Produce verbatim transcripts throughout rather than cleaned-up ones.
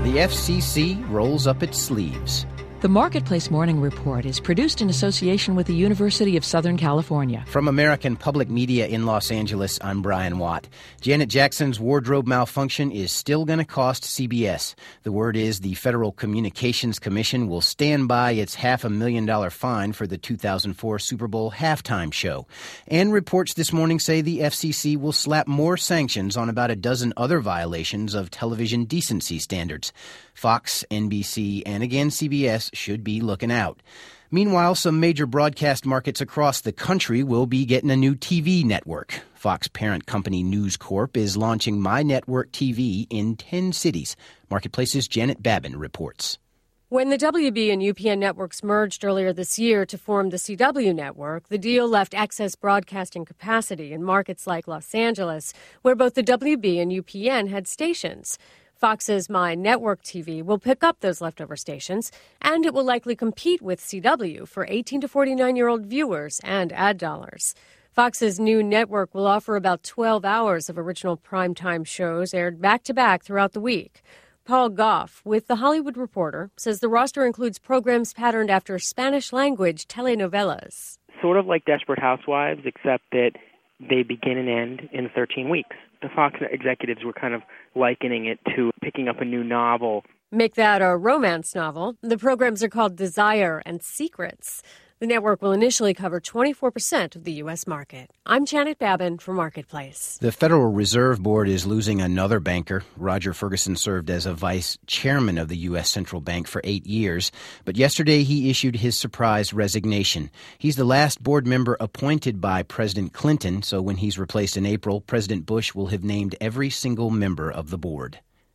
The F C C rolls up its sleeves. The Marketplace Morning Report is produced in association with the University of Southern California. From American Public Media in Los Angeles, I'm Brian Watt. Janet Jackson's wardrobe malfunction is still going to cost C B S. The word is the Federal Communications Commission will stand by its half a million dollar fine for the two thousand four Super Bowl halftime show. And reports this morning say the F C C will slap more sanctions on about a dozen other violations of television decency standards. Fox, N B C, and again C B S should be looking out. Meanwhile, some major broadcast markets across the country will be getting a new T V network. Fox parent company News Corp is launching My Network T V in ten cities. Marketplace's Janet Babin reports. When the W B and U P N networks merged earlier this year to form the C W network, the deal left excess broadcasting capacity in markets like Los Angeles, where both the W B and U P N had stations. Fox's My Network T V will pick up those leftover stations, and it will likely compete with C W for eighteen to forty-nine-year-old viewers and ad dollars. Fox's new network will offer about twelve hours of original primetime shows aired back-to-back throughout the week. Paul Goff, with The Hollywood Reporter, says the roster includes programs patterned after Spanish-language telenovelas. Sort of like Desperate Housewives, except that they begin and end in thirteen weeks. The Fox executives were kind of likening it to picking up a new novel. Make that a romance novel. The programs are called Desire and Secrets. The network will initially cover twenty-four percent of the U S market. I'm Janet Babin for Marketplace. The Federal Reserve Board is losing another banker. Roger Ferguson served as a vice chairman of the U S Central Bank for eight years, but yesterday he issued his surprise resignation. He's the last board member appointed by President Clinton, so when he's replaced in April, President Bush will have named every single member of the board.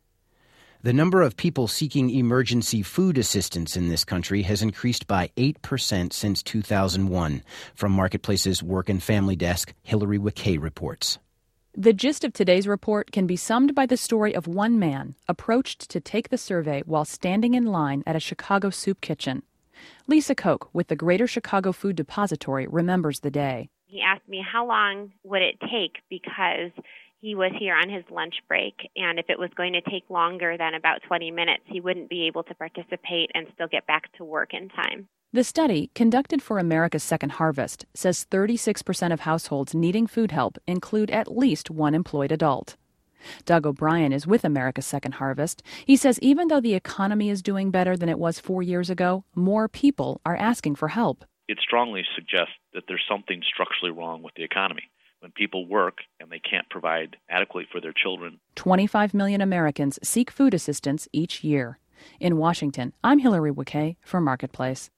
The number of people seeking emergency food assistance in this country has increased by eight percent since two thousand one. From Marketplace's Work and Family Desk, Hillary Wickay reports. The gist of today's report can be summed by the story of one man approached to take the survey while standing in line at a Chicago soup kitchen. Lisa Koch with the Greater Chicago Food Depository remembers the day. He asked me how long would it take because he was here on his lunch break, and if it was going to take longer than about twenty minutes, he wouldn't be able to participate and still get back to work in time. The study, conducted for America's Second Harvest, says thirty-six percent of households needing food help include at least one employed adult. Doug O'Brien is with America's Second Harvest. He says even though the economy is doing better than it was four years ago, more people are asking for help. It strongly suggests that there's something structurally wrong with the economy. When people work and they can't provide adequately for their children. twenty-five million Americans seek food assistance each year. In Washington, I'm Hillary Wickay for Marketplace.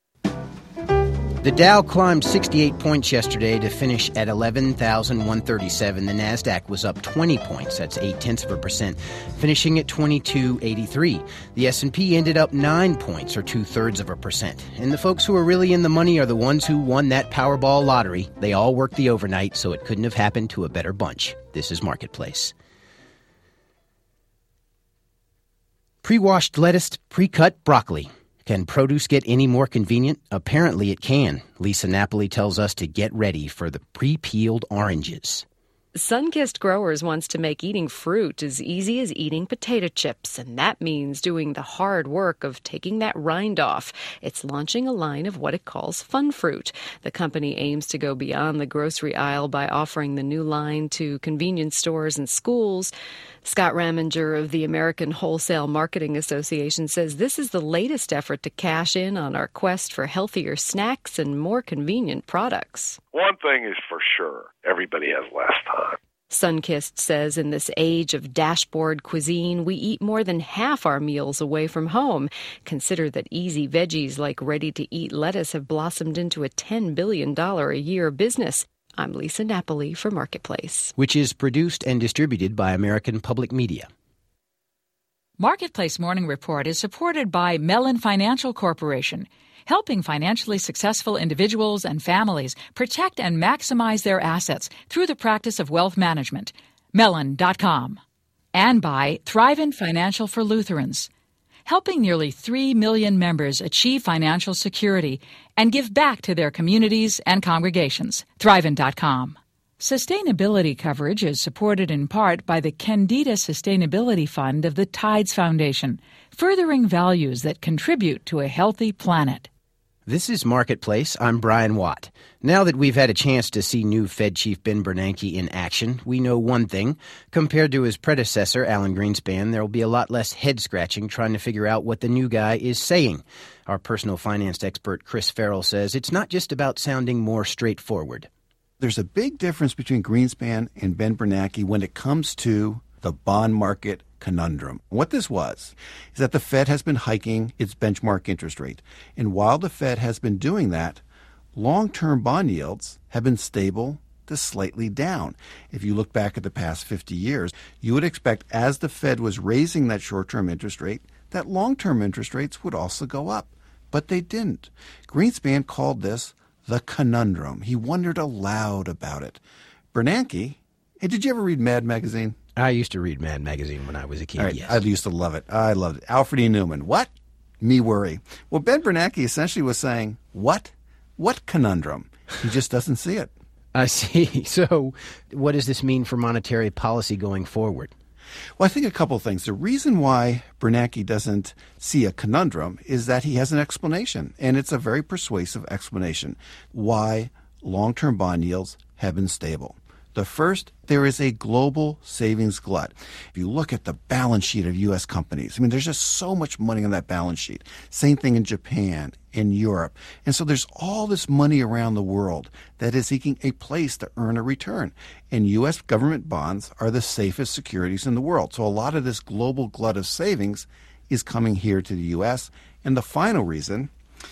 The Dow climbed sixty-eight points yesterday to finish at eleven thousand one hundred thirty-seven. The Nasdaq was up twenty points, that's eight-tenths of a percent, finishing at twenty-two eighty-three. The S and P ended up nine points, or two-thirds of a percent. And the folks who are really in the money are the ones who won that Powerball lottery. They all worked the overnight, so it couldn't have happened to a better bunch. This is Marketplace. Pre-washed lettuce, pre-cut broccoli. Can produce get any more convenient? Apparently it can. Lisa Napoli tells us to get ready for the pre-peeled oranges. Sunkist Growers wants to make eating fruit as easy as eating potato chips, and that means doing the hard work of taking that rind off. It's launching a line of what it calls Fun Fruit. The company aims to go beyond the grocery aisle by offering the new line to convenience stores and schools. Scott Raminger of the American Wholesale Marketing Association says this is the latest effort to cash in on our quest for healthier snacks and more convenient products. One thing is for sure, everybody has less time. Sunkist says in this age of dashboard cuisine, we eat more than half our meals away from home. Consider that easy veggies like ready-to-eat lettuce have blossomed into a ten billion dollars a year business. I'm Lisa Napoli for Marketplace. Which is produced and distributed by American Public Media. Marketplace Morning Report is supported by Mellon Financial Corporation, helping financially successful individuals and families protect and maximize their assets through the practice of wealth management. Mellon dot com. And by Thrivent Financial for Lutherans, helping nearly three million members achieve financial security and give back to their communities and congregations. Thrivent dot com. Sustainability coverage is supported in part by the Candida Sustainability Fund of the Tides Foundation, furthering values that contribute to a healthy planet. This is Marketplace. I'm Brian Watt. Now that we've had a chance to see new Fed Chief Ben Bernanke in action, we know one thing. Compared to his predecessor, Alan Greenspan, there will be a lot less head-scratching trying to figure out what the new guy is saying. Our personal finance expert, Chris Farrell, says it's not just about sounding more straightforward. There's a big difference between Greenspan and Ben Bernanke when it comes to the bond market conundrum. What this was is that the Fed has been hiking its benchmark interest rate. And while the Fed has been doing that, long-term bond yields have been stable to slightly down. If you look back at the past fifty years, you would expect as the Fed was raising that short-term interest rate, that long-term interest rates would also go up. But they didn't. Greenspan called this the conundrum. He wondered aloud about it. Bernanke, hey, did you ever read Mad Magazine? I used to read Mad Magazine when I was a kid, right, yes. I used to love it. I loved it. Alfred E. Newman. What? Me worry. Well, Ben Bernanke essentially was saying, what? What conundrum? He just doesn't see it. I see. So what does this mean for monetary policy going forward? Well, I think a couple of things. The reason why Bernanke doesn't see a conundrum is that he has an explanation, and it's a very persuasive explanation why long-term bond yields have been stable. The first, there is a global savings glut. If you look at the balance sheet of U S companies, I mean, there's just so much money on that balance sheet. Same thing in Japan, in Europe. And so there's all this money around the world that is seeking a place to earn a return. And U S government bonds are the safest securities in the world. So a lot of this global glut of savings is coming here to the U S. And the final reason,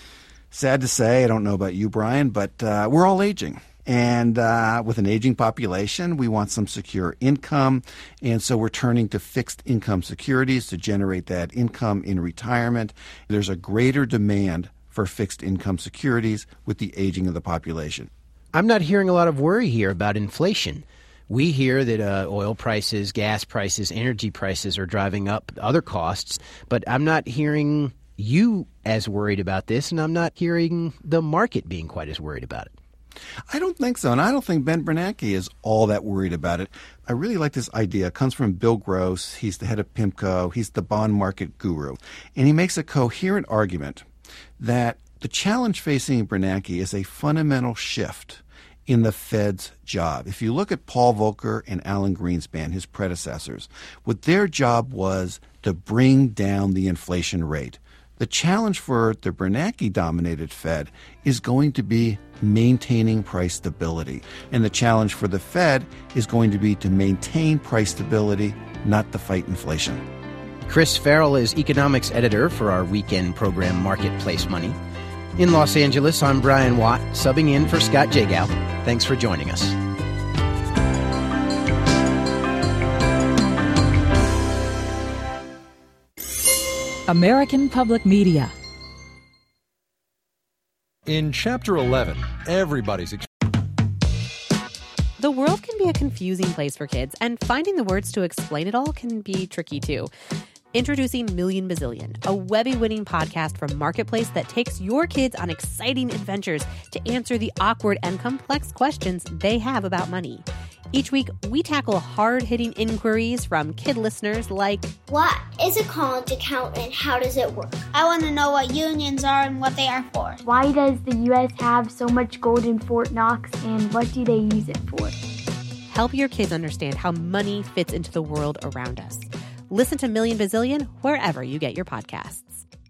sad to say, I don't know about you, Brian, but uh, we're all aging. And uh, with an aging population, we want some secure income. And so we're turning to fixed income securities to generate that income in retirement. There's a greater demand for fixed income securities with the aging of the population. I'm not hearing a lot of worry here about inflation. We hear that uh, oil prices, gas prices, energy prices are driving up other costs, but I'm not hearing you as worried about this, and I'm not hearing the market being quite as worried about it. I don't think so, and I don't think Ben Bernanke is all that worried about it. I really like this idea. It comes from Bill Gross. He's the head of PIMCO. He's the bond market guru. And he makes a coherent argument that the challenge facing Bernanke is a fundamental shift in the Fed's job. If you look at Paul Volcker and Alan Greenspan, his predecessors, what their job was to bring down the inflation rate. The challenge for the Bernanke-dominated Fed is going to be maintaining price stability. And the challenge for the Fed is going to be to maintain price stability, not to fight inflation. Chris Farrell is economics editor for our weekend program Marketplace Money. In Los Angeles, I'm Brian Watt, subbing in for Scott Jagow. Thanks for joining us. American Public Media. In Chapter eleven, everybody's... Ex- the world can be a confusing place for kids, and finding the words to explain it all can be tricky, too. Introducing Million Bazillion, a Webby-winning podcast from Marketplace that takes your kids on exciting adventures to answer the awkward and complex questions they have about money. Each week, we tackle hard-hitting inquiries from kid listeners like, what is a college account and how does it work? I want to know what unions are and what they are for. Why does the U S have so much gold in Fort Knox and what do they use it for? Help your kids understand how money fits into the world around us. Listen to Million Bazillion wherever you get your podcasts.